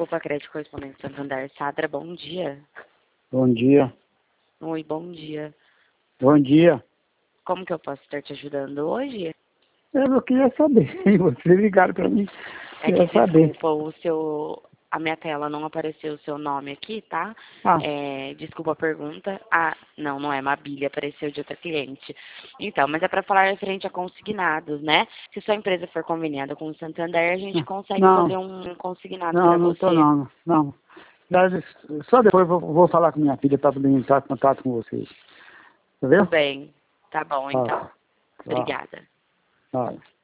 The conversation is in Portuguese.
Desculpa, crédito correspondente Santander. Sadra, bom dia. Bom dia. Oi, bom dia. Bom dia. Como que eu posso estar te ajudando hoje? Eu queria saber, vocês ligaram para mim. É Queria que, saber. desculpa, a minha tela não apareceu o seu nome aqui, tá? Ah, Desculpa a pergunta. Ah, não é Mabília, apareceu de outra cliente. Então, mas é para falar referente a consignados, né? Se sua empresa for conveniada com o Santander, a gente consegue não, fazer um consignado não, para não tô você. não. Só depois vou falar com minha filha para poder entrar em contato com vocês. Entendeu? Tudo bem. Tá bom, então. Ah, Obrigada. ah.